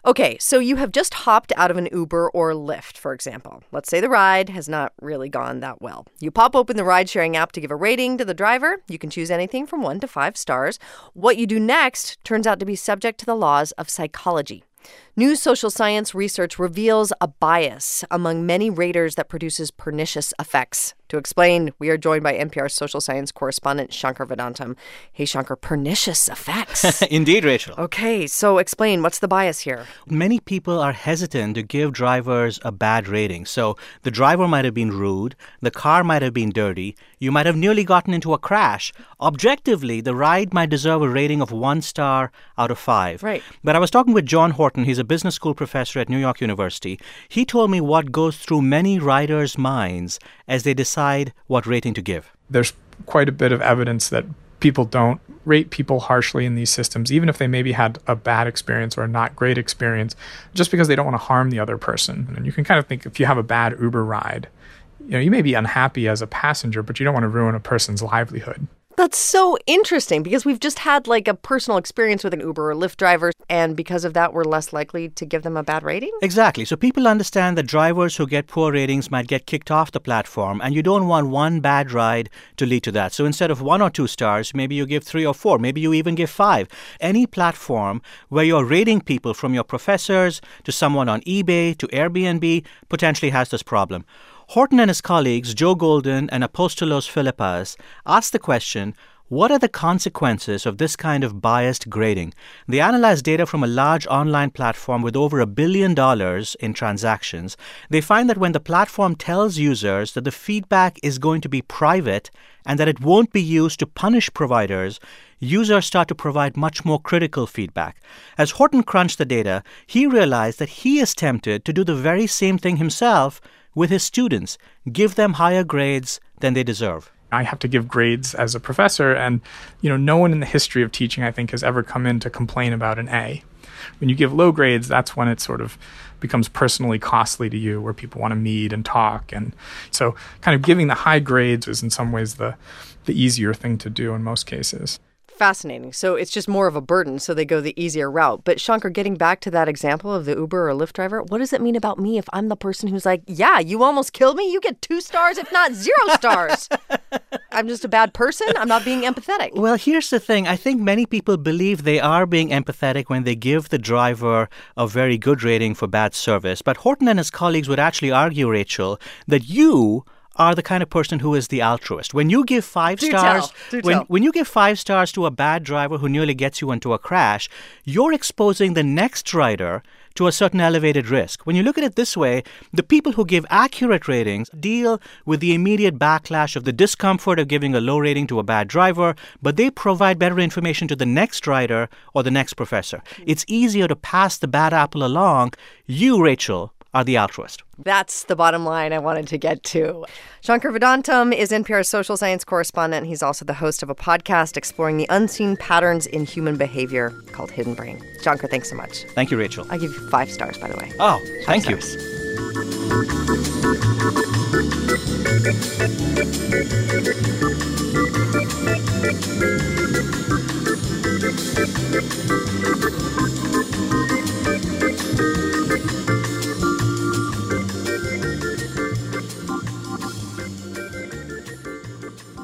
Okay, so you have just hopped out of an Uber or Lyft, for example. Let's say the ride has not really gone that well. You pop open the ride-sharing app to give a rating to the driver. You can choose anything from 1 to 5 stars. What you do next turns out to be subject to the laws of psychology. New social science research reveals a bias among many raters that produces pernicious effects. To explain, we are joined by NPR social science correspondent Shankar Vedantam. Hey, Shankar, pernicious effects. Indeed, Rachel. Okay, so explain, what's the bias here? Many people are hesitant to give drivers a bad rating. So the driver might have been rude, the car might have been dirty, you might have nearly gotten into a crash. Objectively, the ride might deserve a rating of 1 star out of 5. Right. But I was talking with John Horton. He's a business school professor at New York University. He told me what goes through many riders' minds as they decide what rating to give. There's quite a bit of evidence that people don't rate people harshly in these systems, even if they maybe had a bad experience or a not great experience, just because they don't want to harm the other person. And you can kind of think, if you have a bad Uber ride, you may be unhappy as a passenger, but you don't want to ruin a person's livelihood. That's so interesting because we've just had like a personal experience with an Uber or Lyft driver, and because of that, we're less likely to give them a bad rating? Exactly. So people understand that drivers who get poor ratings might get kicked off the platform, and you don't want one bad ride to lead to that. So instead of 1 or 2 stars, maybe you give 3 or 4, maybe you even give 5. Any platform where you're rating people, from your professors to someone on eBay to Airbnb, potentially has this problem. Horton and his colleagues, Joe Golden and Apostolos Philippas, asked the question, what are the consequences of this kind of biased grading? They analyzed data from a large online platform with over $1 billion in transactions. They find that when the platform tells users that the feedback is going to be private and that it won't be used to punish providers, users start to provide much more critical feedback. As Horton crunched the data, he realized that he is tempted to do the very same thing himself with his students, give them higher grades than they deserve. I have to give grades as a professor, and no one in the history of teaching, I think, has ever come in to complain about an A. When you give low grades, that's when it sort of becomes personally costly to you, where people want to meet and talk. And so kind of giving the high grades is in some ways the easier thing to do in most cases. Fascinating. So it's just more of a burden, so they go the easier route. But Shankar, getting back to that example of the Uber or Lyft driver, what does it mean about me if I'm the person who's like, yeah, you almost killed me? You get 2 stars, if not 0 stars. I'm just a bad person? I'm not being empathetic. Well, here's the thing. I think many people believe they are being empathetic when they give the driver a very good rating for bad service. But Horton and his colleagues would actually argue, Rachel, that you are the kind of person who is the altruist. When you give 5 stars, when you give 5 stars to a bad driver who nearly gets you into a crash, you're exposing the next rider to a certain elevated risk. When you look at it this way, the people who give accurate ratings deal with the immediate backlash of the discomfort of giving a low rating to a bad driver, but they provide better information to the next rider or the next professor. It's easier to pass the bad apple along. You, Rachel, are the altruist. That's the bottom line I wanted to get to. Shankar Vedantam is NPR's social science correspondent. He's also the host of a podcast exploring the unseen patterns in human behavior called Hidden Brain. Shankar, thanks so much. Thank you, Rachel. I give you 5 stars, by the way. Oh, thank you.